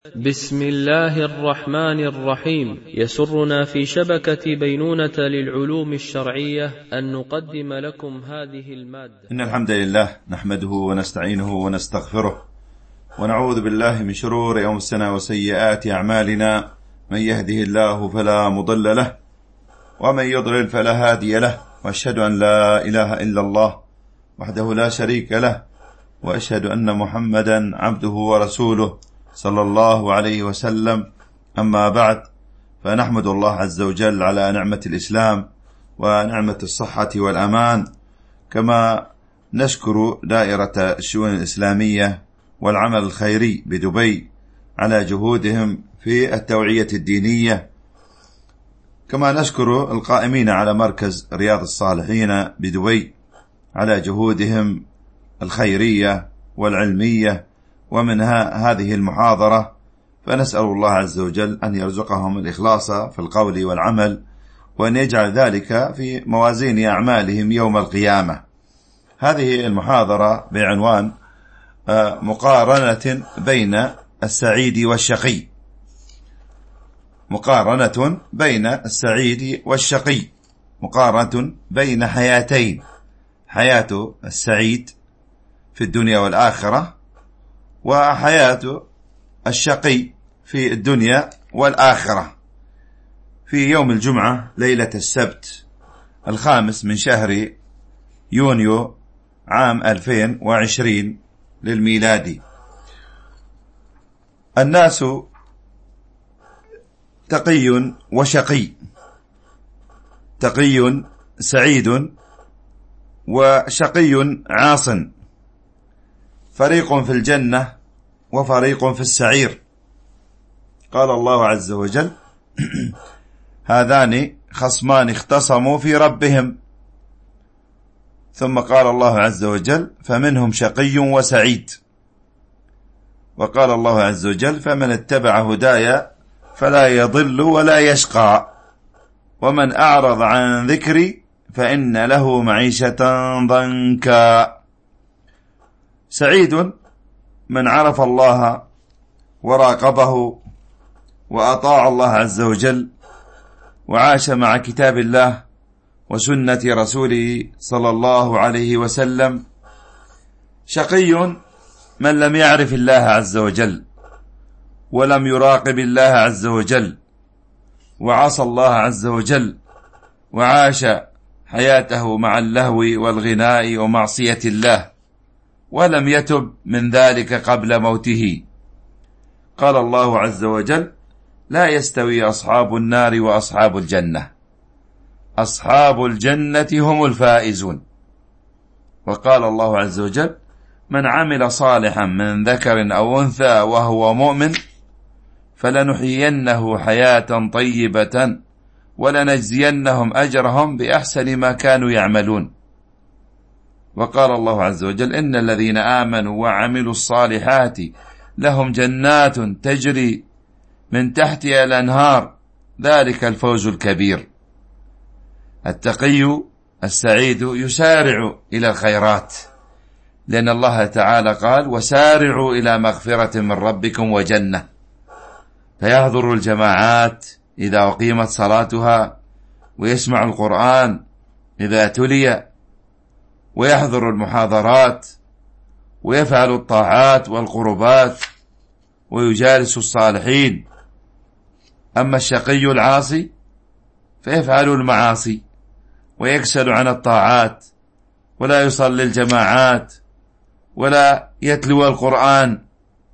بسم الله الرحمن الرحيم. يسرنا في شبكة بينونة للعلوم الشرعية أن نقدم لكم هذه المادة. إن الحمد لله نحمده ونستعينه ونستغفره ونعوذ بالله من شرور أنفسنا وسيئات أعمالنا. من يهده الله فلا مضل له ومن يضلل فلا هادي له، وأشهد أن لا إله إلا الله وحده لا شريك له، وأشهد أن محمدا عبده ورسوله صلى الله عليه وسلم. أما بعد، فنحمد الله عز وجل على نعمة الإسلام ونعمة الصحة والأمان، كما نشكر دائرة الشؤون الإسلامية والعمل الخيري بدبي على جهودهم في التوعية الدينية، كما نشكر القائمين على مركز رياض الصالحين بدبي على جهودهم الخيرية والعلمية. ومنها هذه المحاضرة، فنسأل الله عز وجل أن يرزقهم الإخلاص في القول والعمل، وأن يجعل ذلك في موازين أعمالهم يوم القيامة. هذه المحاضرة بعنوان مقارنة بين السعيد والشقي. مقارنة بين السعيد والشقي، مقارنة بين حياتين: حياة السعيد في الدنيا والآخرة، وحياة الشقي في الدنيا والآخرة. في يوم الجمعة ليلة السبت 5 من شهر يونيو عام 2020 للميلادي. الناس تقي وشقي، تقي سعيد وشقي عاص، فريق في الجنة وفريق في السعير. قال الله عز وجل: هذان خصمان اختصموا في ربهم. ثم قال الله عز وجل: فمنهم شقي وسعيد. وقال الله عز وجل: فمن اتبع هدايا فلا يضل ولا يشقى، ومن أعرض عن ذكري فإن له معيشة ضنكا. سعيد من عرف الله وراقبه وأطاع الله عز وجل وعاش مع كتاب الله وسنة رسوله صلى الله عليه وسلم. شقي من لم يعرف الله عز وجل ولم يراقب الله عز وجل وعصى الله عز وجل وعاش حياته مع اللهو والغناء ومعصية الله، ولم يتب من ذلك قبل موته. قال الله عز وجل: لا يستوي أصحاب النار وأصحاب الجنة، أصحاب الجنة هم الفائزون. وقال الله عز وجل: من عمل صالحا من ذكر أو أنثى وهو مؤمن فلنحيينه حياة طيبة ولنجزينهم أجرهم بأحسن ما كانوا يعملون. وقال الله عز وجل: إن الذين آمنوا وعملوا الصالحات لهم جنات تجري من تحتها الأنهار، ذلك الفوز الكبير. التقي السعيد يسارع إلى الخيرات، لأن الله تعالى قال: وسارعوا إلى مغفرة من ربكم وجنة. فيحضر الجماعات إذا أقيمت صلاتها، ويسمع القرآن إذا تلي، ويحضر المحاضرات، ويفعل الطاعات والقربات، ويجالس الصالحين. أما الشقي العاصي فيفعل المعاصي ويكسل عن الطاعات، ولا يصلي الجماعات ولا يتلو القرآن.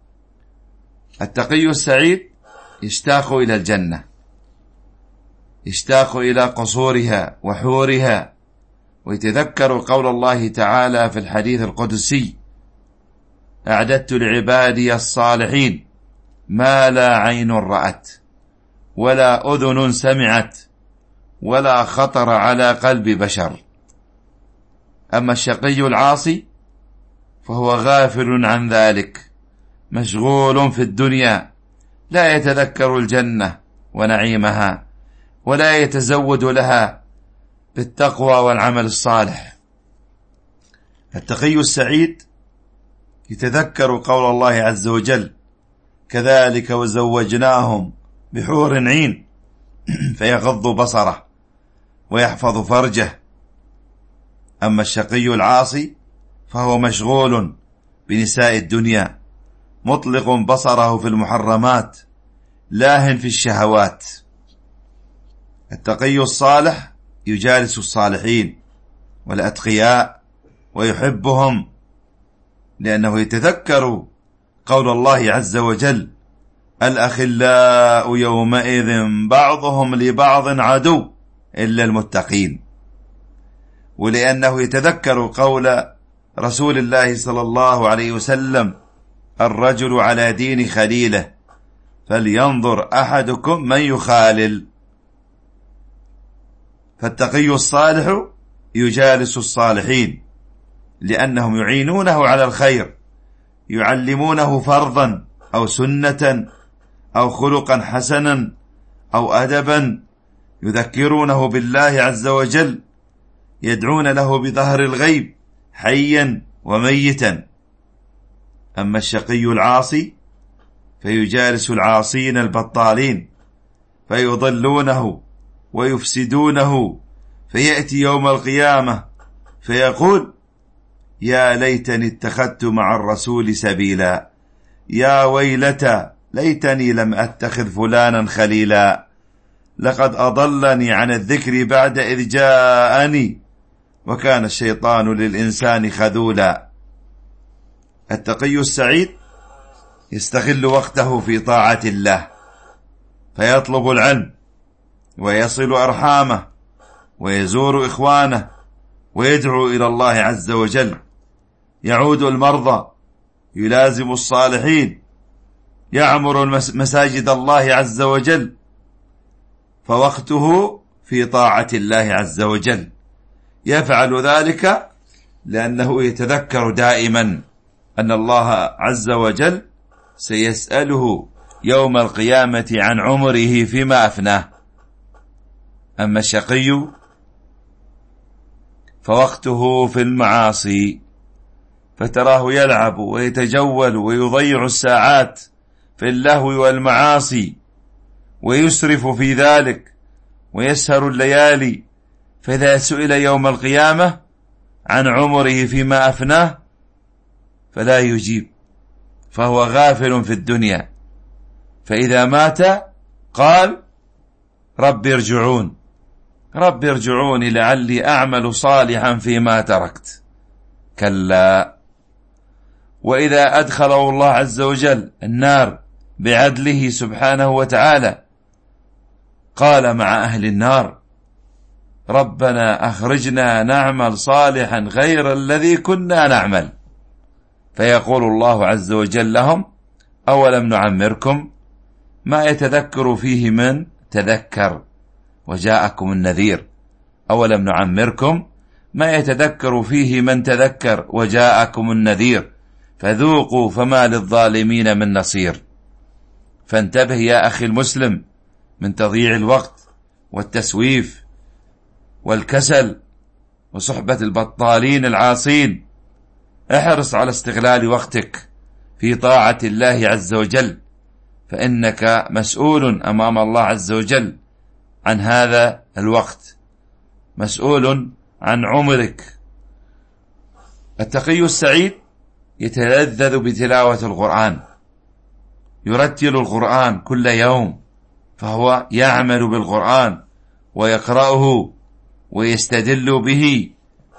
التقي السعيد يشتاق إلى الجنة، يشتاق إلى قصورها وحورها، ويتذكر قول الله تعالى في الحديث القدسي: أعددت لعبادي الصالحين ما لا عين رأت ولا أذن سمعت ولا خطر على قلب بشر. أما الشقي العاصي فهو غافل عن ذلك، مشغول في الدنيا، لا يتذكر الجنة ونعيمها، ولا يتزود لها بالتقوى والعمل الصالح. التقي السعيد يتذكر قول الله عز وجل: كذلك وزوجناهم بحور عين فيغض بصره ويحفظ فرجه. أما الشقي العاصي فهو مشغول بنساء الدنيا، مطلق بصره في المحرمات، لاهٍ في الشهوات. التقي الصالح يجالس الصالحين والأتقياء ويحبهم، لأنه يتذكر قول الله عز وجل: الأخلاء يومئذ بعضهم لبعض عدو إلا المتقين. ولأنه يتذكر قول رسول الله صلى الله عليه وسلم: الرجل على دين خليله فلينظر أحدكم من يخالل. فالتقي الصالح يجالس الصالحين لأنهم يعينونه على الخير، يعلمونه فرضا أو سنة أو خلقا حسنا أو أدبا، يذكرونه بالله عز وجل، يدعون له بظهر الغيب حيا وميتا. أما الشقي العاصي فيجالس العاصين البطالين فيضلونه ويفسدونه، فيأتي يوم القيامة فيقول: يا ليتني اتخذت مع الرسول سبيلا، يا ويلتى ليتني لم أتخذ فلانا خليلا، لقد أضلني عن الذكر بعد إذ جاءني، وكان الشيطان للإنسان خذولا. التقي السعيد يستغل وقته في طاعة الله، فيطلب العلم ويصل أرحامه ويزور إخوانه ويدعو إلى الله عز وجل، يعود المرضى، يلازم الصالحين، يعمر مساجد الله عز وجل، فوقته في طاعة الله عز وجل. يفعل ذلك لأنه يتذكر دائما أن الله عز وجل سيسأله يوم القيامة عن عمره فيما أفناه. أما الشقي فوقته في المعاصي، فتراه يلعب ويتجول ويضيع الساعات في اللهو والمعاصي، ويسرف في ذلك ويسهر الليالي، فإذا سئل يوم القيامة عن عمره فيما أفناه فلا يجيب، فهو غافل في الدنيا. فإذا مات قال: رب ارجعون، رب ارجعوني لعلي أعمل صالحا فيما تركت. كلا. وإذا أدخله الله عز وجل النار بعدله سبحانه وتعالى قال مع أهل النار: ربنا أخرجنا نعمل صالحا غير الذي كنا نعمل. فيقول الله عز وجل لهم: أولم نعمركم ما يتذكر فيه من تذكر وجاءكم النذير. أولم نعمركم ما يتذكر فيه من تذكر وجاءكم النذير، فذوقوا فما للظالمين من نصير. فانتبه يا أخي المسلم من تضييع الوقت والتسويف والكسل وصحبة البطالين العاصين. احرص على استغلال وقتك في طاعة الله عز وجل، فإنك مسؤول أمام الله عز وجل عن هذا الوقت، مسؤول عن عمرك. التقي السعيد يتلذذ بتلاوة القرآن، يرتل القرآن كل يوم، فهو يعمل بالقرآن ويقرأه ويستدل به،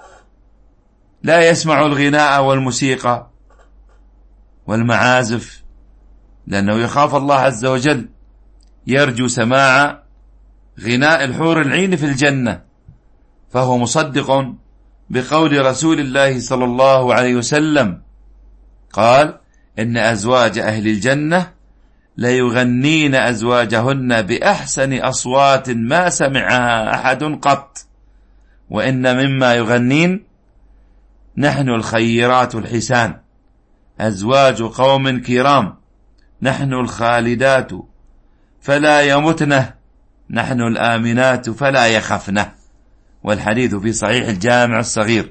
لا يسمع الغناء والموسيقى والمعازف، لأنه يخاف الله عز وجل، يرجو سماع غناء الحور العين في الجنة، فهو مصدق بقول رسول الله صلى الله عليه وسلم قال: إن أزواج أهل الجنة ليغنين أزواجهن بأحسن أصوات ما سمعها أحد قط، وإن مما يغنين نحن الخيرات الحسان، أزواج قوم كرام، نحن الخالدات فلا يمتنه، نحن الآمنات فلا يخفنه. والحديث في صحيح الجامع الصغير.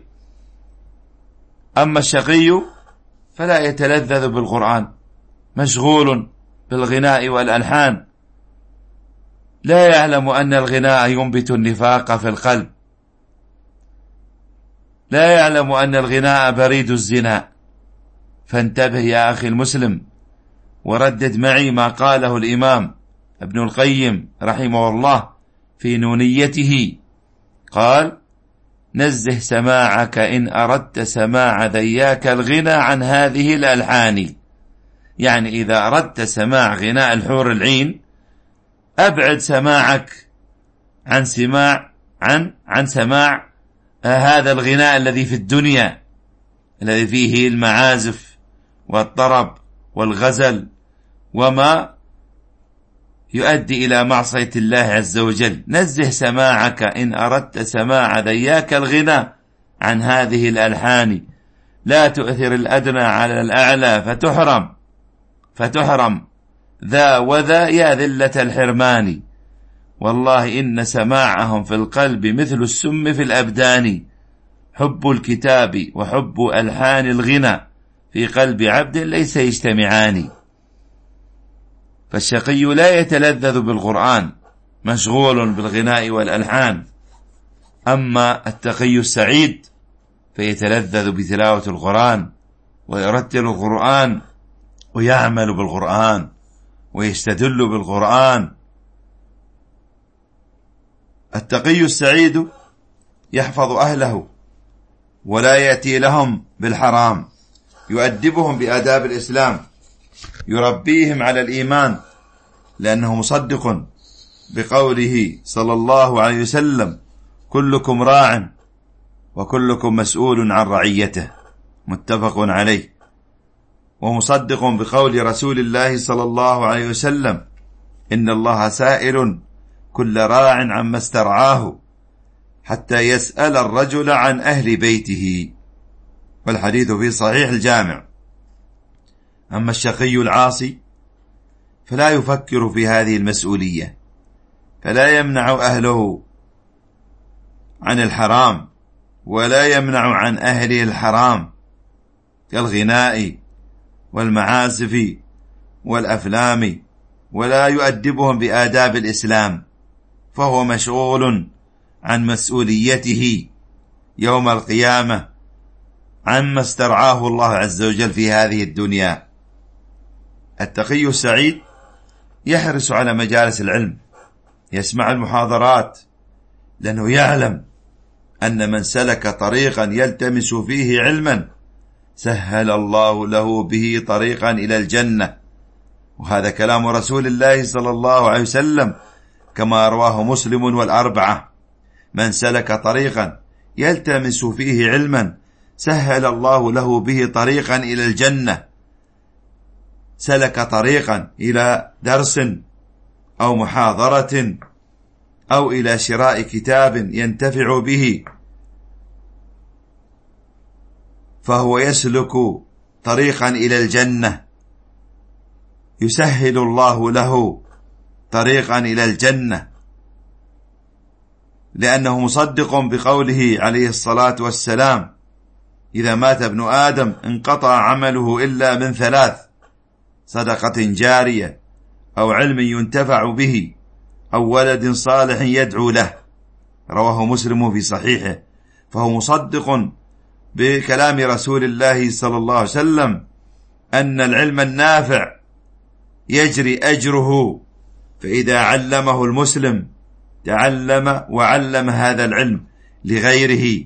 أما الشقي فلا يتلذذ بالقرآن، مشغول بالغناء والألحان لا يعلم أن الغناء ينبت النفاق في القلب، لا يعلم أن الغناء بريد الزنا. فانتبه يا أخي المسلم وردد معي ما قاله الإمام ابن القيم رحمه الله في نونيته، قال: نزه سماعك إن أردت سماع ذياك الغنى عن هذه الألحان. يعني إذا أردت سماع غناء الحور العين أبعد سماعك عن سماع هذا الغناء الذي في الدنيا، الذي فيه المعازف والطرب والغزل وما يؤدي إلى معصية الله عز وجل. نزه سماعك إن أردت سماع ذياك الغنى عن هذه الألحان، لا تؤثر الأدنى على الأعلى فتحرم ذا وذا يا ذلة الحرمان. والله إن سماعهم في القلب مثل السم في الأبدان، حب الكتاب وحب ألحان الغنى في قلب عبد ليس يجتمعان. فالشقي لا يتلذذ بالقرآن، مشغول بالغناء والألحان. أما التقي السعيد فيتلذذ بتلاوة القرآن ويرتل القرآن ويعمل بالقرآن ويستدل بالقرآن. التقي السعيد يحفظ أهله ولا يأتي لهم بالحرام، يؤدبهم بآداب الإسلام، يربيهم على الإيمان، لأنه مصدق بقوله صلى الله عليه وسلم: كلكم راع وكلكم مسؤول عن رعيته، متفق عليه. ومصدق بقول رسول الله صلى الله عليه وسلم: إن الله سائل كل راع عما استرعاه حتى يسأل الرجل عن أهل بيته، والحديث في صحيح الجامع. أما الشقي العاصي فلا يفكر في هذه المسؤولية، فلا يمنع أهله عن الحرام ولا يمنع عن أهله الحرام كالغناء والمعازف والأفلام، ولا يؤدبهم بآداب الإسلام، فهو مشغول عن مسؤوليته يوم القيامة عما استرعاه الله عز وجل في هذه الدنيا. التقي السعيد يحرص على مجالس العلم، يسمع المحاضرات، لأنه يعلم أن من سلك طريقا يلتمس فيه علما سهل الله له به طريقا إلى الجنة. وهذا كلام رسول الله صلى الله عليه وسلم كما رواه مسلم والأربعة: من سلك طريقا يلتمس فيه علما سهل الله له به طريقا إلى الجنة. سلك طريقا إلى درس أو محاضرة أو إلى شراء كتاب ينتفع به، فهو يسلك طريقا إلى الجنة، يسهل الله له طريقا إلى الجنة، لأنه مصدق بقوله عليه الصلاة والسلام: إذا مات ابن آدم انقطع عمله إلا من ثلاث: صدقة جارية أو علم ينتفع به أو ولد صالح يدعو له. رواه مسلم في صحيحه. فهو مصدق بكلام رسول الله صلى الله عليه وسلم أن العلم النافع يجري أجره، فإذا علمه المسلم تعلم وعلم هذا العلم لغيره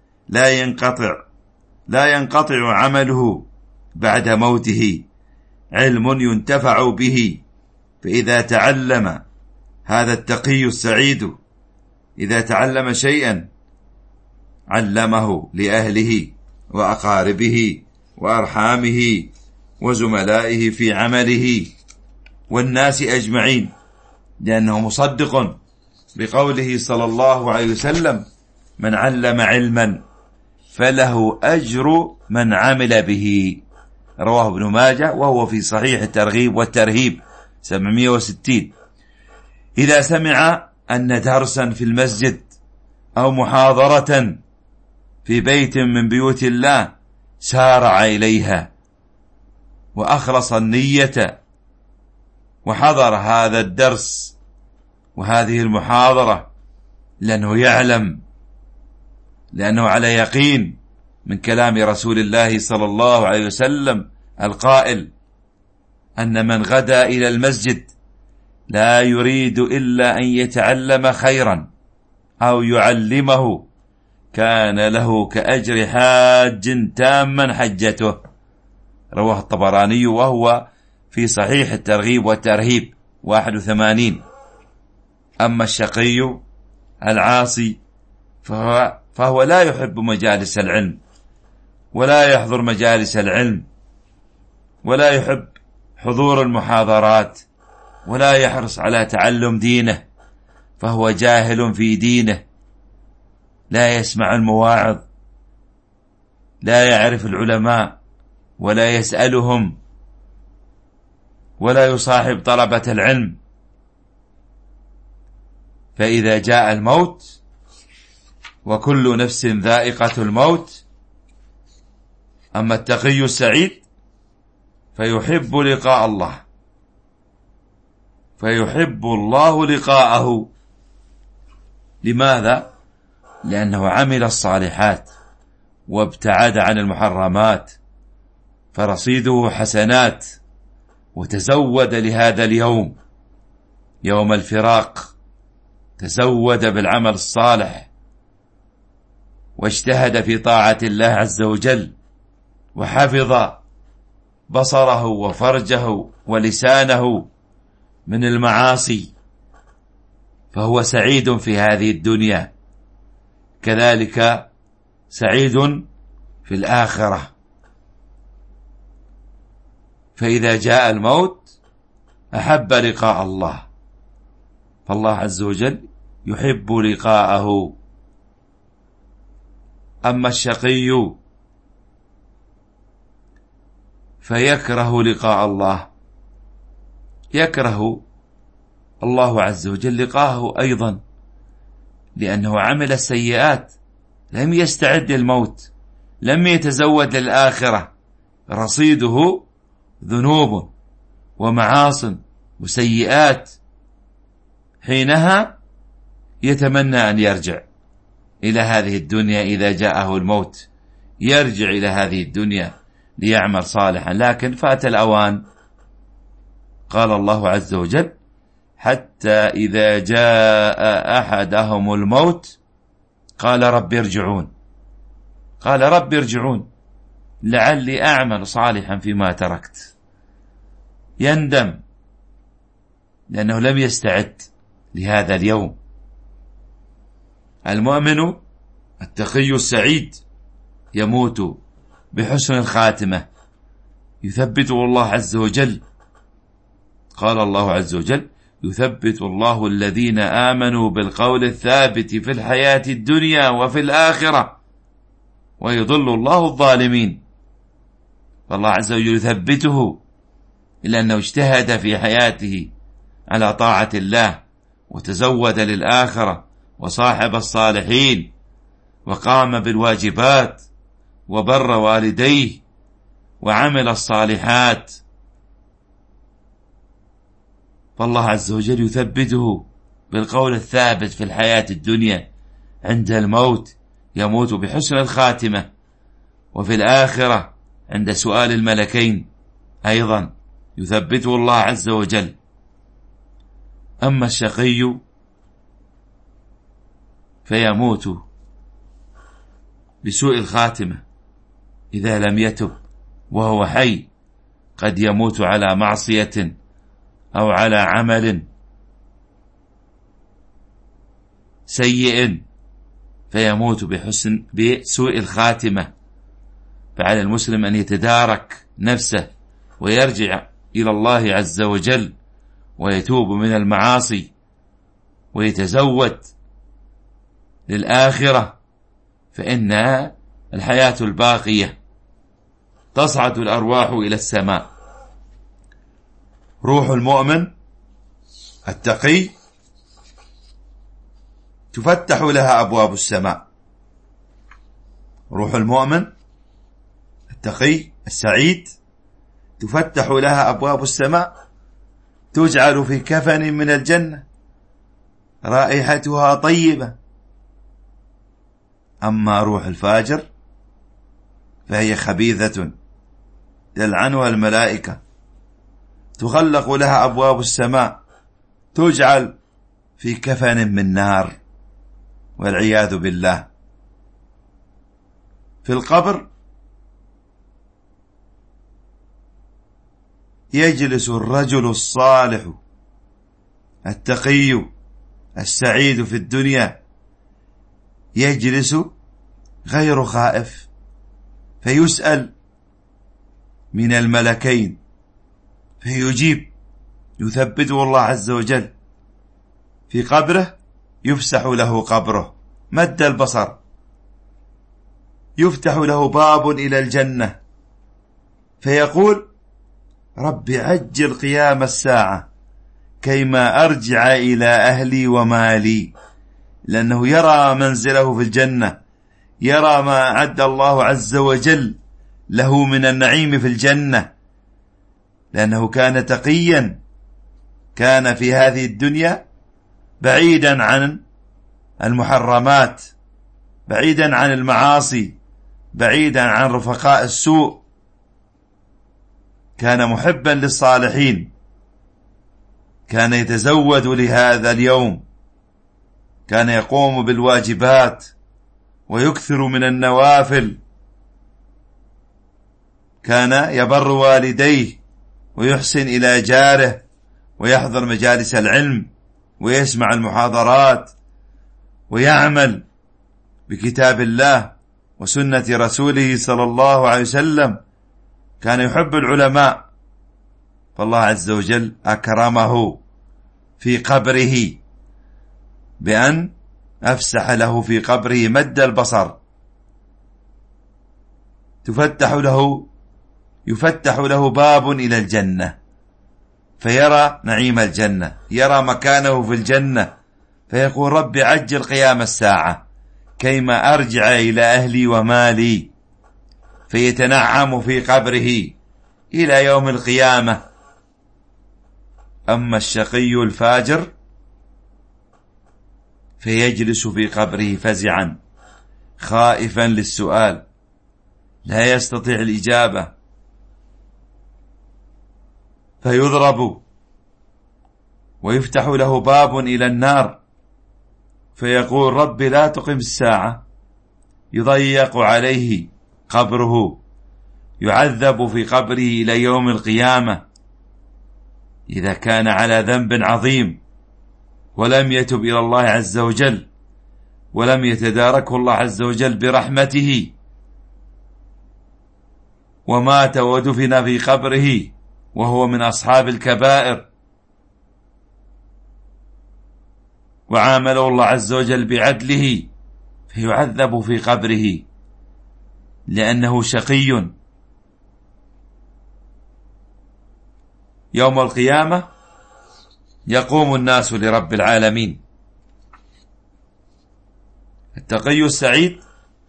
لا ينقطع عمله بعد موته، علم ينتفع به. فإذا تعلم هذا التقي السعيد، إذا تعلم شيئا علمه لأهله وأقاربه وأرحامه وزملائه في عمله والناس أجمعين، لأنه مصدق بقوله صلى الله عليه وسلم: من علم علما فله أجر من عمل به. رواه ابن ماجه وهو في صحيح الترغيب والترهيب 760. إذا سمع أن درسا في المسجد أو محاضرة في بيت من بيوت الله سارع إليها وأخلص النية وحضر هذا الدرس وهذه المحاضرة لأنه يعلم، لأنه على يقين من كلام رسول الله صلى الله عليه وسلم القائل أن من غدا إلى المسجد لا يريد إلا أن يتعلم خيرا أو يعلمه كان له كأجر حاج تاما حجته. رواه الطبراني وهو في صحيح الترغيب والترهيب 81. أما الشقي العاصي فهو لا يحب مجالس العلم ولا يحضر مجالس العلم ولا يحب حضور المحاضرات ولا يحرص على تعلم دينه، فهو جاهل في دينه، لا يسمع المواعظ، لا يعرف العلماء ولا يسألهم ولا يصاحب طلبة العلم. فإذا جاء الموت وكل نفس ذائقة الموت، أما التقي السعيد فيحب لقاء الله، فيحب الله لقاءه. لماذا؟ لأنه عمل الصالحات وابتعد عن المحرمات فرصيده حسنات، وتزود لهذا اليوم يوم الفراق، تزود بالعمل الصالح واجتهد في طاعة الله عز وجل، وحفظ بصره وفرجه ولسانه من المعاصي، فهو سعيد في هذه الدنيا، كذلك سعيد في الآخرة. فإذا جاء الموت أحب لقاء الله، فالله عز وجل يحب لقاءه. أما الشقي فيكره لقاء الله، يكره الله عز وجل لقاءه أيضا، لأنه عمل السيئات، لم يستعد للموت، لم يتزود للآخرة، رصيده ذنوب ومعاصٍ وسيئات، حينها يتمنى أن يرجع إلى هذه الدنيا. إذا جاءه الموت يرجع إلى هذه الدنيا ليعمل صالحا، لكن فات الأوان. قال الله عز وجل: حتى إذا جاء أحدهم الموت قال رب ارجعون، قال رب ارجعون لعلي أعمل صالحا فيما تركت. يندم لأنه لم يستعد لهذا اليوم. المؤمن التقي السعيد يموت بحسن الخاتمة، يثبته الله عز وجل. قال الله عز وجل: يثبت الله الذين آمنوا بالقول الثابت في الحياة الدنيا وفي الآخرة ويضل الله الظالمين. فالله عز وجل يثبته إلا أنه اجتهد في حياته على طاعة الله، وتزود للآخرة، وصاحب الصالحين، وقام بالواجبات، وبر والديه، وعمل الصالحات. فالله عز وجل يثبته بالقول الثابت في الحياة الدنيا، عند الموت يموت بحسن الخاتمة، وفي الآخرة عند سؤال الملكين أيضا يثبته الله عز وجل. أما الشقي فيموت بسوء الخاتمة إذا لم يتب وهو حي، قد يموت على معصية أو على عمل سيء فيموت بسوء الخاتمة. فعلى المسلم أن يتدارك نفسه ويرجع إلى الله عز وجل ويتوب من المعاصي ويتزود للآخرة، فإن الحياة الباقية تصعد الأرواح إلى السماء. روح المؤمن التقي تفتح لها أبواب السماء. روح المؤمن التقي السعيد تفتح لها أبواب السماء، تجعل في كفن من الجنة رائحتها طيبة. أما روح الفاجر فهي خبيثة تلعنها الملائكة، تغلق لها أبواب السماء، تجعل في كفن من نار والعياذ بالله. في القبر يجلس الرجل الصالح التقي السعيد في الدنيا، يجلس غير خائف، فيسأل من الملكين فيجيب، يثبته الله عز وجل. في قبره يفسح له قبره مد البصر، يفتح له باب إلى الجنة، فيقول رب عجل قيام الساعة كيما أرجع إلى أهلي ومالي، لأنه يرى منزله في الجنة، يرى ما أعد الله عز وجل له من النعيم في الجنة، لأنه كان تقيا، كان في هذه الدنيا بعيدا عن المحرمات، بعيدا عن المعاصي، بعيدا عن رفقاء السوء، كان محبا للصالحين، كان يتزود لهذا اليوم، كان يقوم بالواجبات ويكثر من النوافل، كان يبر والديه ويحسن إلى جاره ويحضر مجالس العلم ويسمع المحاضرات ويعمل بكتاب الله وسنة رسوله صلى الله عليه وسلم، كان يحب العلماء، فالله عز وجل أكرمه في قبره بأن أفسح له في قبره مد البصر، يفتح له باب إلى الجنة، فيرى نعيم الجنة، يرى مكانه في الجنة، فيقول رب عجل قيام الساعة كيما أرجع إلى أهلي ومالي، فيتنعم في قبره إلى يوم القيامة. أما الشقي الفاجر فيجلس في قبره فزعا خائفا للسؤال، لا يستطيع الإجابة، فيضرب ويفتح له باب إلى النار، فيقول رب لا تقم الساعة، يضيق عليه قبره، يعذب في قبره إلى يوم القيامة إذا كان على ذنب عظيم ولم يتب إلى الله عز وجل ولم يتداركه الله عز وجل برحمته، ومات ودفن في قبره وهو من أصحاب الكبائر، وعامله الله عز وجل بعدله، فيعذب في قبره لأنه شقي. يوم القيامة يقوم الناس لرب العالمين، التقي السعيد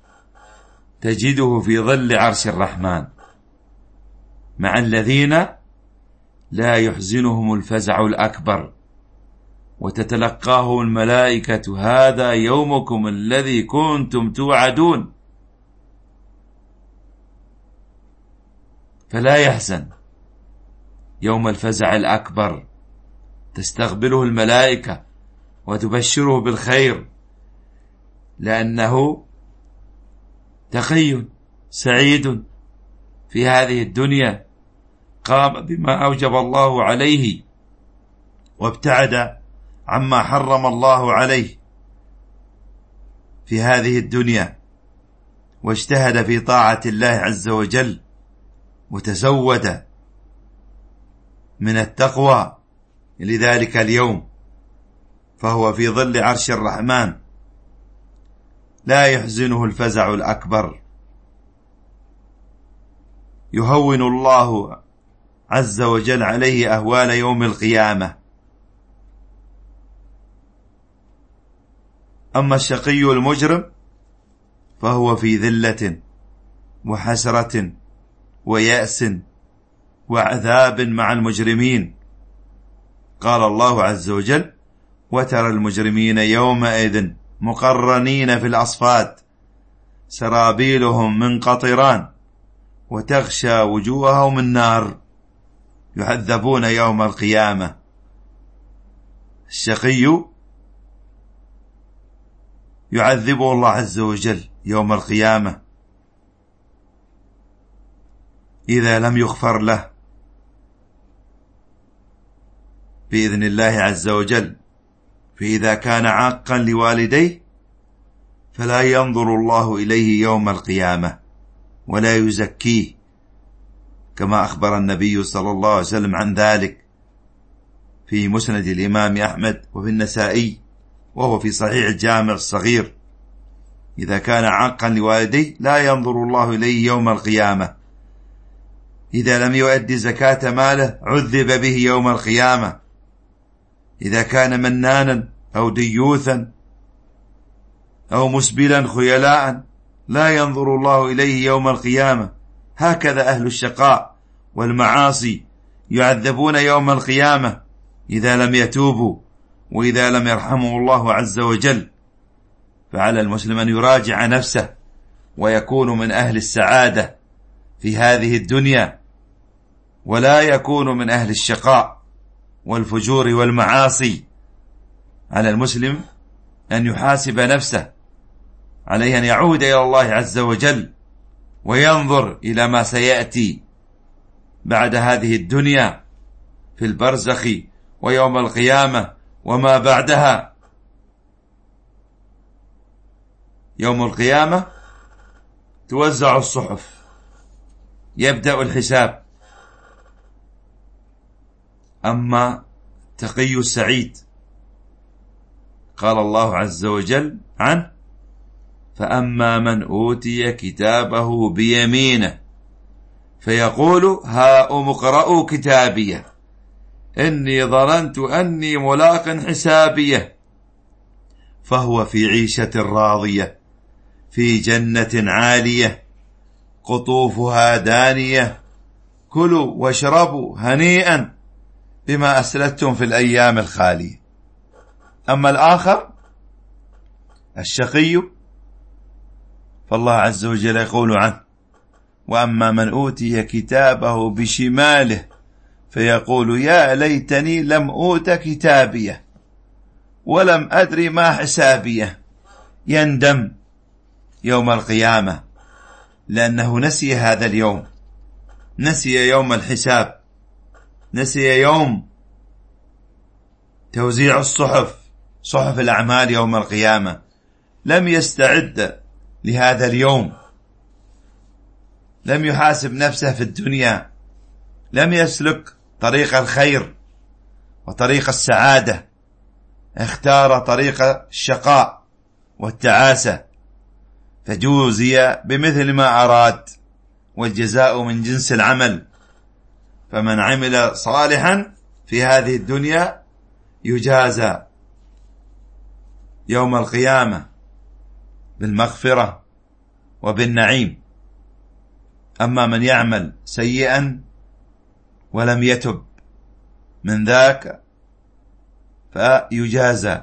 تجده في ظل عرش الرحمن مع الذين لا يحزنهم الفزع الأكبر، وتتلقاه الملائكة هذا يومكم الذي كنتم توعدون، فلا يحزن يوم الفزع الأكبر، تستقبله الملائكة وتبشره بالخير، لأنه تقي سعيد في هذه الدنيا، قام بما أوجب الله عليه وابتعد عما حرم الله عليه في هذه الدنيا، واجتهد في طاعة الله عز وجل، وتزود من التقوى لذلك اليوم، فهو في ظل عرش الرحمن لا يحزنه الفزع الأكبر، يهون الله عز وجل عليه أهوال يوم القيامة. أما الشقي المجرم فهو في ذلة وحسرة ويأس وعذاب مع المجرمين، قال الله عز وجل: وترى المجرمين يومئذ مقرنين في الأصفاد سرابيلهم من قطران وتغشى وجوههم النار يعذبون يوم القيامة. الشقي يعذبه الله عز وجل يوم القيامة إذا لم يغفر له بإذن الله عز وجل. فإذا كان عاقا لوالديه فلا ينظر الله إليه يوم القيامة ولا يزكيه، كما أخبر النبي صلى الله عليه وسلم عن ذلك في مسند الإمام أحمد وفي النسائي، وهو في صحيح الجامع الصغير. إذا كان عاقا لوالديه لا ينظر الله إليه يوم القيامة. إذا لم يؤدي زكاة ماله عذب به يوم القيامة. إذا كان منانا أو ديوثا أو مسبلا خيلاء لا ينظر الله إليه يوم القيامة. هكذا أهل الشقاء والمعاصي يعذبون يوم القيامة إذا لم يتوبوا وإذا لم يرحمه الله عز وجل. فعلى المسلم أن يراجع نفسه ويكون من أهل السعادة في هذه الدنيا، ولا يكون من أهل الشقاء والفجور والمعاصي. على المسلم أن يحاسب نفسه، عليه أن يعود إلى الله عز وجل وينظر إلى ما سيأتي بعد هذه الدنيا في البرزخ ويوم القيامة وما بعدها. يوم القيامة توزع الصحف، يبدأ الحساب. أما تقي السعيد قال الله عز وجل عنه: فأما من أوتي كتابه بيمينه فيقول هاؤم اقرءوا كتابيه إني ظننت أني ملاق حسابيه فهو في عيشة راضية في جنة عالية قطوفها دانية كلوا واشربوا هنيئا بما أسلفتم في الأيام الخالية. أما الآخر الشقي فالله عز وجل يقول عنه: وأما من أوتي كتابه بشماله فيقول يا ليتني لم أوت كتابيه ولم أدري ما حسابيه. يندم يوم القيامة لأنه نسي هذا اليوم، نسي يوم الحساب، نسي يوم توزيع الصحف، صحف الأعمال يوم القيامة. لم يستعد لهذا اليوم، لم يحاسب نفسه في الدنيا، لم يسلك طريق الخير وطريق السعادة، اختار طريق الشقاء والتعاسة، فجوزي بمثل ما أراد، والجزاء من جنس العمل. فمن عمل صالحا في هذه الدنيا يجازى يوم القيامة بالمغفرة وبالنعيم. أما من يعمل سيئا ولم يتب من ذاك فيجازى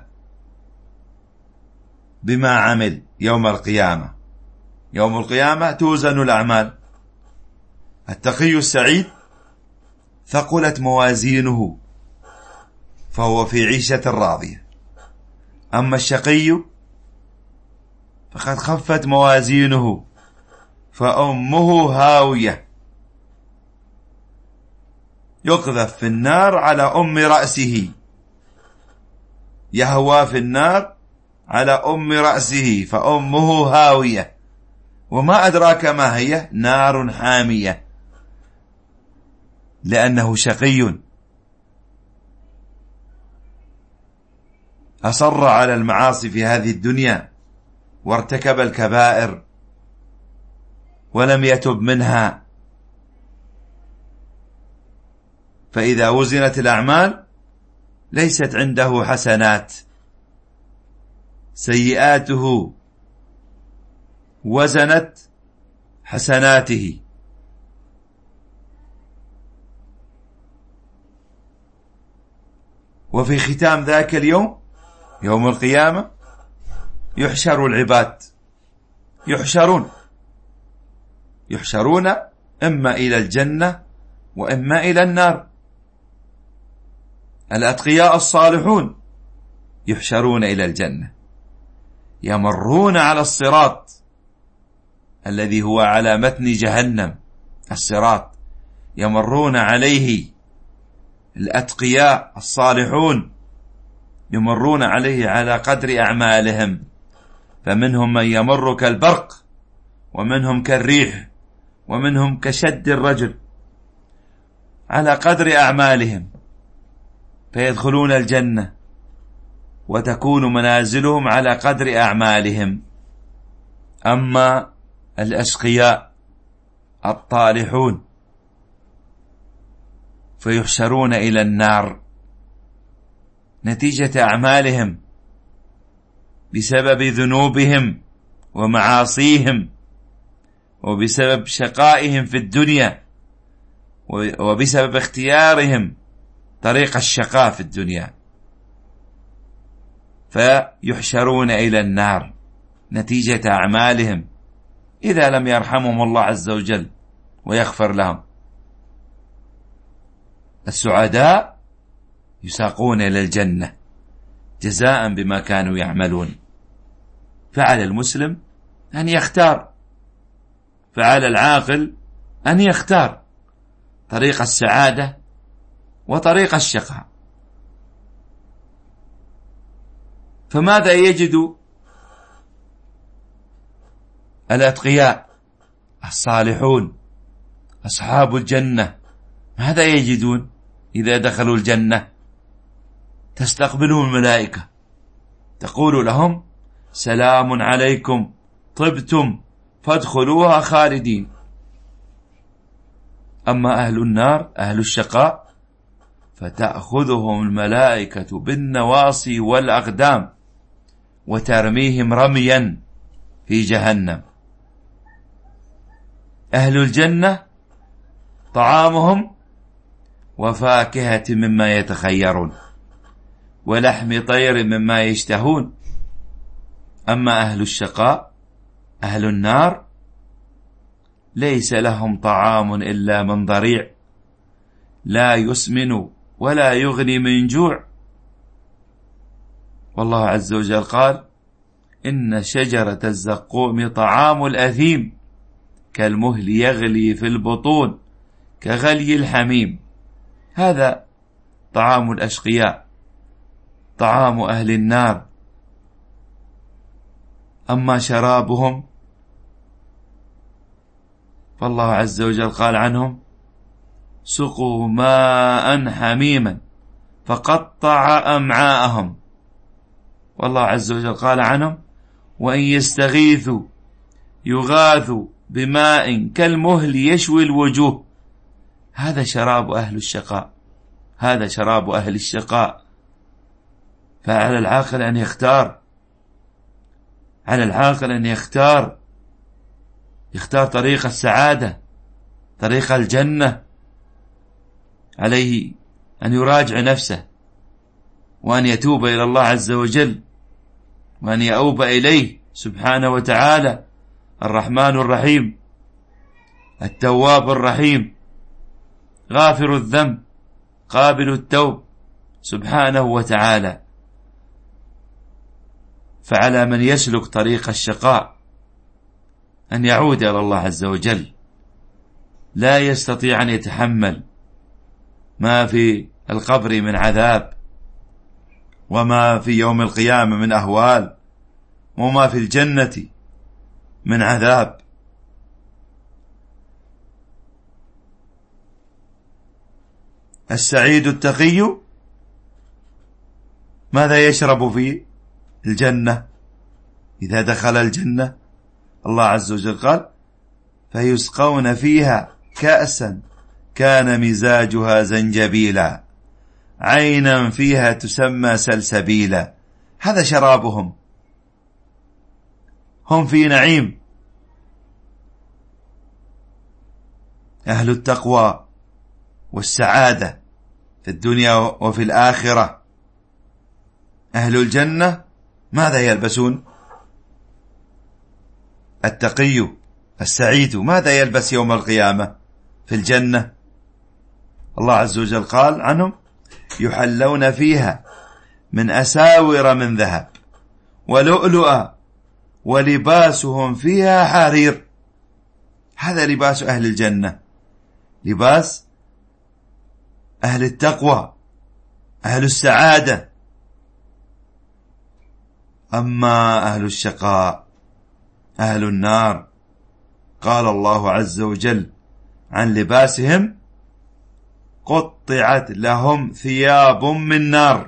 بما عمل يوم القيامة. يوم القيامة توزن الأعمال. التقي السعيد ثقلت موازينه فهو في عيشة راضية. أما الشقي فقد خفت موازينه فأمه هاوية، يقذف في النار على أم رأسه، يهوى في النار على أم رأسه فأمه هاوية. وما أدراك ما هي؟ نار حامية، لأنه شقي أصر على المعاصي في هذه الدنيا وارتكب الكبائر ولم يتب منها. فإذا وزنت الأعمال ليست عنده حسنات، سيئاته وزنت حسناته. وفي ختام ذاك اليوم يوم القيامة يحشر العباد، يحشرون إما إلى الجنة وإما إلى النار. الأتقياء الصالحون يحشرون إلى الجنة، يمرون على الصراط الذي هو على متن جهنم، الصراط يمرون عليه الأتقياء الصالحون، يمرون عليه على قدر أعمالهم، فمنهم من يمر كالبرق، ومنهم كالريح، ومنهم كشد الرجل، على قدر أعمالهم، فيدخلون الجنة وتكون منازلهم على قدر أعمالهم. أما الأشقياء الطالحون فيحشرون إلى النار نتيجة أعمالهم، بسبب ذنوبهم ومعاصيهم، وبسبب شقائهم في الدنيا، وبسبب اختيارهم طريق الشقاء في الدنيا، فيحشرون إلى النار نتيجة أعمالهم إذا لم يرحمهم الله عز وجل ويغفر لهم. السعداء يساقون إلى الجنة جزاء بما كانوا يعملون. فعلى المسلم أن يختار، فعلى العاقل أن يختار طريق السعادة وطريق الشقاء. فماذا يجد الأتقياء الصالحون أصحاب الجنة؟ ماذا يجدون إذا دخلوا الجنة؟ تستقبلهم الملائكة تقول لهم سلام عليكم طبتم فادخلوها خالدين. أما أهل النار أهل الشقاء فتأخذهم الملائكة بالنواصي والأقدام وترميهم رميا في جهنم. أهل الجنة طعامهم وفاكهة مما يتخيرون ولحم طير مما يشتهون. أما أهل الشقاء أهل النار ليس لهم طعام إلا من ضريع لا يسمن ولا يغني من جوع. والله عز وجل قال إن شجرة الزقوم طعام الأثيم كالمهل يغلي في البطون كغلي الحميم. هذا طعام الأشقياء، طعام أهل النار. أما شرابهم فالله عز وجل قال عنهم سقوا ماء حميما فقطع أمعاءهم. والله عز وجل قال عنهم وإن يستغيثوا يغاثوا بماء كالمهل يشوي الوجوه. هذا شراب أهل الشقاء، هذا شراب أهل الشقاء. فعلى العاقل أن يختار، على العاقل أن يختار طريق السعادة، طريق الجنة. عليه أن يراجع نفسه وأن يتوب إلى الله عز وجل وأن يأوب إليه سبحانه وتعالى، الرحمن الرحيم التواب الرحيم غافر الذنب قابل التوب سبحانه وتعالى. فعلى من يسلك طريق الشقاء أن يعود إلى الله عز وجل. لا يستطيع أن يتحمل ما في القبر من عذاب، وما في يوم القيامة من أهوال، وما في الجنة من عذاب. السعيد التقي ماذا يشرب في الجنة إذا دخل الجنة؟ الله عز وجل قال فيسقون فيها كأسا كان مزاجها زنجبيلا عينا فيها تسمى سلسبيلا. هذا شرابهم، هم في نعيم. أهل التقوى والسعادة في الدنيا وفي الآخرة أهل الجنة ماذا يلبسون؟ التقي السعيد ماذا يلبس يوم القيامة في الجنة؟ الله عز وجل قال عنهم: يحلون فيها من أساور من ذهب ولؤلؤا ولباسهم فيها حرير. هذا لباس أهل الجنة، لباس أهل التقوى، أهل السعادة. أما أهل الشقاء، أهل النار، قال الله عز وجل عن لباسهم: قطعت لهم ثياب من نار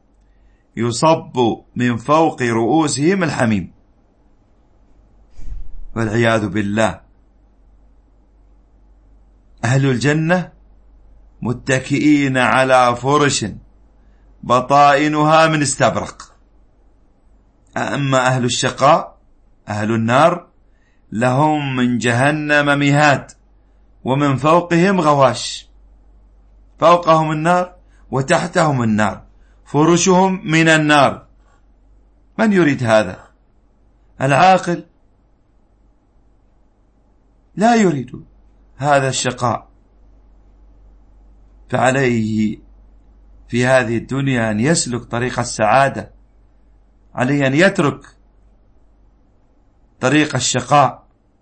يصب من فوق رؤوسهم الحميم. والعياذ بالله. أهل الجنة متكئين على فرش بطائنها من استبرق. أما أهل الشقاء، أهل النار، لهم من جهنم مهاد ومن فوقهم غواش. فوقهم النار وتحتهم النار، فرشهم من النار. من يريد هذا؟ العاقل لا يريد هذا الشقاء، فعليه في هذه الدنيا أن يسلك طريق السعادة، عليه أن يترك طريق الشقاء،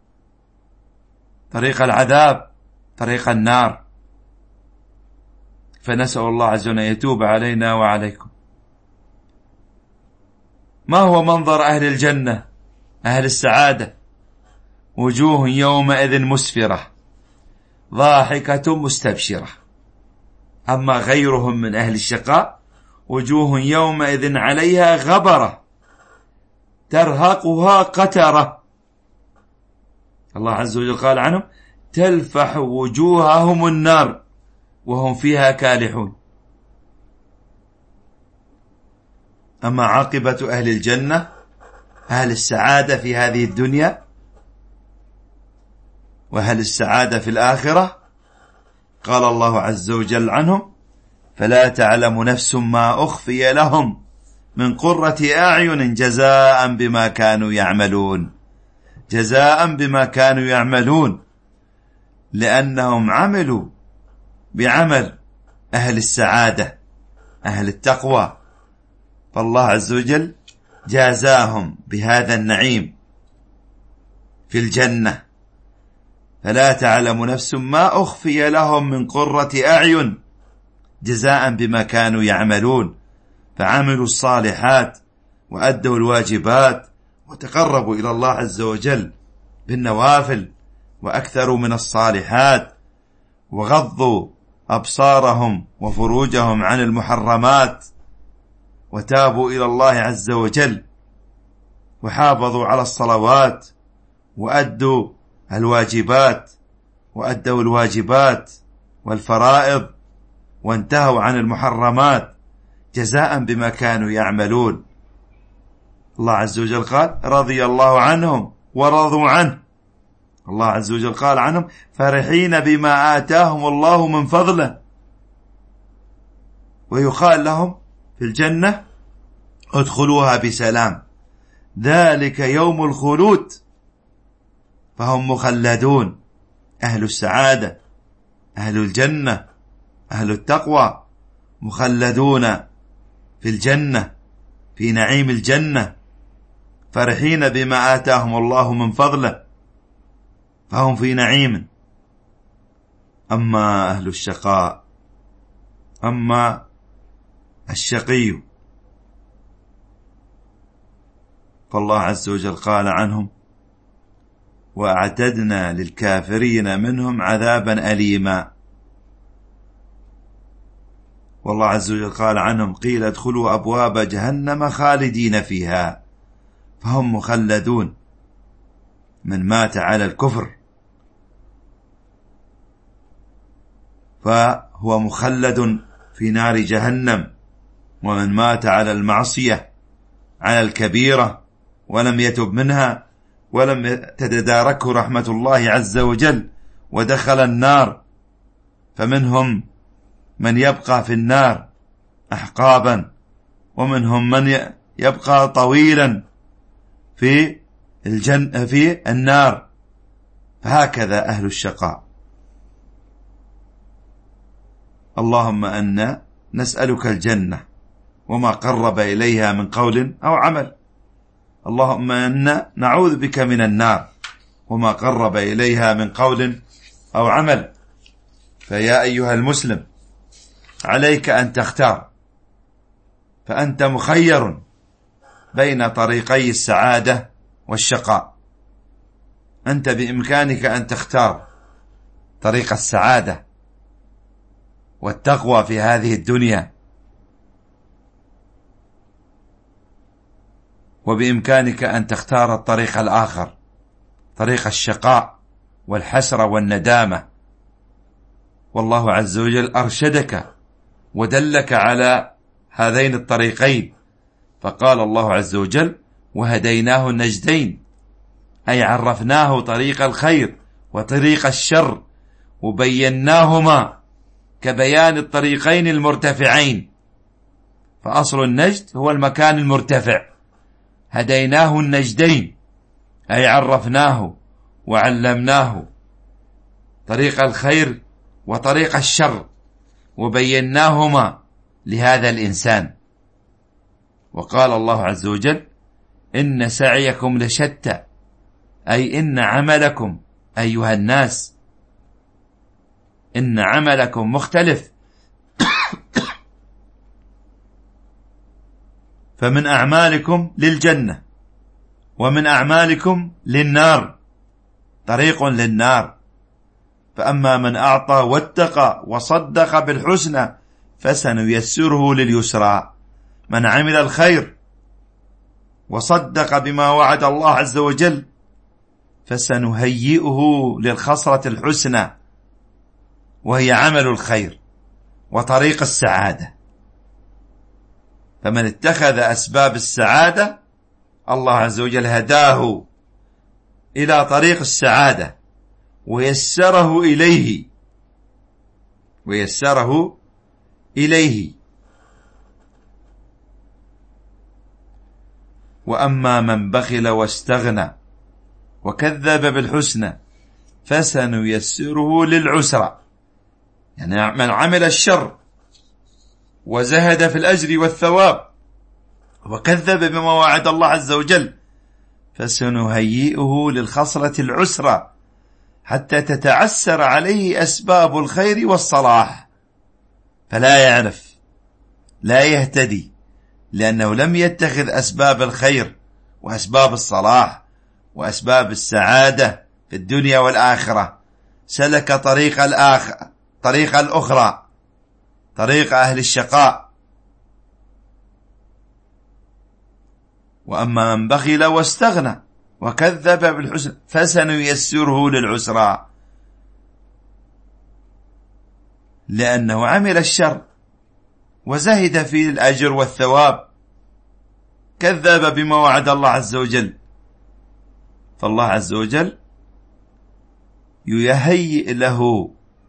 طريق العذاب، طريق النار. فنسأل الله عز وجل أن يتوب علينا وعليكم. ما هو منظر أهل الجنة، أهل السعادة؟ وجوه يومئذ مسفرة ضاحكة مستبشرة. أما غيرهم من أهل الشقاء: وجوه يومئذ عليها غبرة ترهقها قترة. الله عز وجل قال عنهم: تلفح وجوههم النار وهم فيها كالحون. أما عاقبة أهل الجنة، أهل السعادة في هذه الدنيا وأهل السعادة في الآخرة، قال الله عز وجل عنهم: فلا تعلم نفس ما أخفي لهم من قرة أعين جزاء بما كانوا يعملون. جزاء بما كانوا يعملون، لأنهم عملوا بعمل أهل السعادة، أهل التقوى، فالله عز وجل جازاهم بهذا النعيم في الجنة. فلا تعلم نفس ما أخفي لهم من قرة أعين جزاء بما كانوا يعملون. فعملوا الصالحات وأدوا الواجبات وتقربوا إلى الله عز وجل بالنوافل وأكثروا من الصالحات، وغضوا أبصارهم وفروجهم عن المحرمات، وتابوا إلى الله عز وجل، وحافظوا على الصلوات، وأدوا الواجبات والفرائض، وانتهوا عن المحرمات جزاء بما كانوا يعملون. الله عز وجل قال: رضي الله عنهم ورضوا عنه. الله عز وجل قال عنهم: فرحين بما آتاهم الله من فضله. ويقال لهم في الجنة: ادخلوها بسلام ذلك يوم الخلود. فهم مخلدون، أهل السعادة، أهل الجنة، أهل التقوى، مخلدون في الجنة، في نعيم الجنة، فرحين بما آتاهم الله من فضله، فهم في نعيم. أما أهل الشقاء، أما الشقي، فالله عز وجل قال عنهم: وأعتدنا للكافرين منهم عذابا أليما. والله عز وجل قال عنهم: قيل ادخلوا أبواب جهنم خالدين فيها. فهم مخلدون، من مات على الكفر فهو مخلد في نار جهنم، ومن مات على المعصية، على الكبيرة، ولم يتب منها ولم تتداركه رحمة الله عز وجل ودخل النار، فمنهم من يبقى في النار أحقابا ومنهم من يبقى طويلا في النار. فهكذا أهل الشقاء. اللهم أنا نسألك الجنة وما قرب إليها من قول أو عمل. اللهم أنا نعوذ بك من النار وما قرب إليها من قول أو عمل. فيا أيها المسلم، عليك أن تختار، فأنت مخير بين طريقي السعادة والشقاء. أنت بإمكانك أن تختار طريق السعادة والتقوى في هذه الدنيا، وبإمكانك أن تختار الطريق الآخر، طريق الشقاء والحسرة والندامة. والله عز وجل أرشدك ودلك على هذين الطريقين، فقال الله عز وجل: وهديناه النجدين، أي عرفناه طريق الخير وطريق الشر، وبيناهما كبيان الطريقين المرتفعين. فأصل النجد هو المكان المرتفع. هديناه النجدين أي عرفناه وعلمناه طريق الخير وطريق الشر، وبيناهما لهذا الإنسان. وقال الله عز وجل: إن سعيكم لشتى، أي إن عملكم أيها الناس، إن عملكم مختلف. فمن أعمالكم للجنة ومن أعمالكم للنار، طريق للنار. فأما من أعطى واتقى وصدق بالحسنى فسنيسره لليسرى. من عمل الخير وصدق بما وعد الله عز وجل فسنهيئه للخصرة الحسنى، وهي عمل الخير وطريق السعادة. فمن اتخذ أسباب السعادة الله عز وجل هداه إلى طريق السعادة ويسره إليه. وأما من بخل واستغنى وكذب بالحسنى فسنيسره للعسرى، يعني من عمل الشر وزهد في الأجر والثواب وكذب بما وعد الله عز وجل فسنهيئه للخصرة العسرى حتى تتعسر عليه أسباب الخير والصلاح، فلا يعرف، لا يهتدي، لأنه لم يتخذ أسباب الخير وأسباب الصلاح وأسباب السعادة في الدنيا والآخرة. سلك طريق الأخرى، طريق أهل الشقاء. وأما من بخل واستغنى وكذب بالحسنى فسنيسره للعسرى، لأنه عمل الشر وزهد في الأجر والثواب، كذب بما وعد الله عز وجل. فالله عز وجل يهيئ له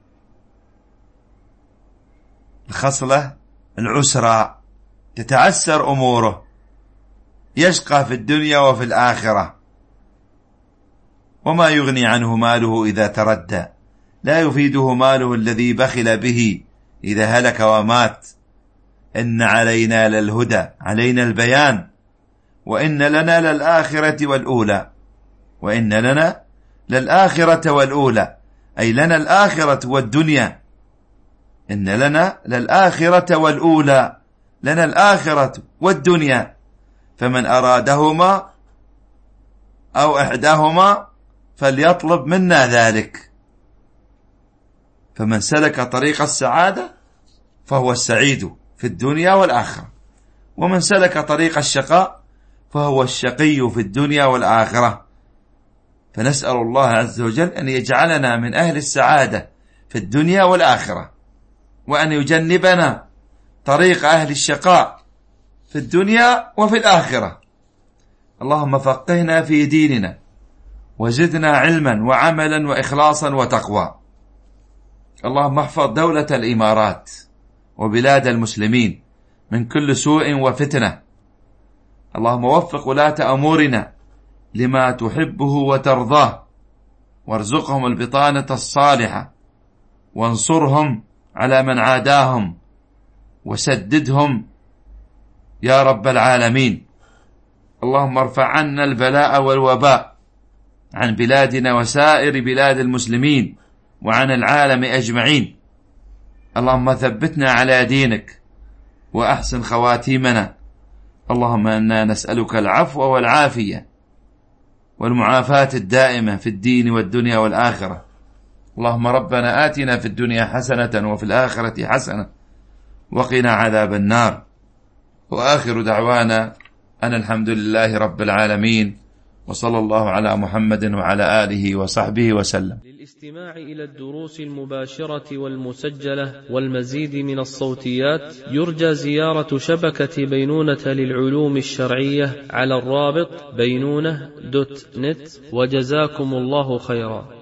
الخصلة العسرى، تتعسر أموره، يشقى في الدنيا وفي الآخرة. وما يغني عنه ماله إذا تردى، لا يفيده ماله الذي بخل به إذا هلك ومات. إن علينا للهدى، علينا البيان، وإن لنا للآخرة والأولى. وإن لنا للآخرة والأولى، أي لنا الآخرة والدنيا. إن لنا للآخرة والأولى، لنا الآخرة والدنيا. فمن أرادهما أو إحداهما فليطلب منا ذلك. فمن سلك طريق السعادة فهو السعيد في الدنيا والآخرة، ومن سلك طريق الشقاء فهو الشقي في الدنيا والآخرة. فنسأل الله عز وجل أن يجعلنا من أهل السعادة في الدنيا والآخرة، وأن يجنبنا طريق أهل الشقاء في الدنيا وفي الآخرة. اللهم فقهنا في ديننا وزدنا علما وعملا وإخلاصا وتقوى. اللهم احفظ دولة الإمارات وبلاد المسلمين من كل سوء وفتنة. اللهم وفق ولاة أمورنا لما تحبه وترضاه، وارزقهم البطانة الصالحة، وانصرهم على من عاداهم، وسددهم يا رب العالمين. اللهم ارفع عنا البلاء والوباء عن بلادنا وسائر بلاد المسلمين وعن العالم أجمعين. اللهم ثبتنا على دينك وأحسن خواتيمنا. اللهم إنا نسألك العفو والعافية والمعافاة الدائمة في الدين والدنيا والآخرة. اللهم ربنا آتنا في الدنيا حسنة وفي الآخرة حسنة وقنا عذاب النار. وآخر دعوانا أن الحمد لله رب العالمين، وصلى الله على محمد وعلى آله وصحبه وسلم. للاستماع إلى الدروس المباشرة والمسجلة والمزيد من الصوتيات يرجى زيارة شبكة بينونة للعلوم الشرعية على الرابط بينونة.net. وجزاكم الله خيرا.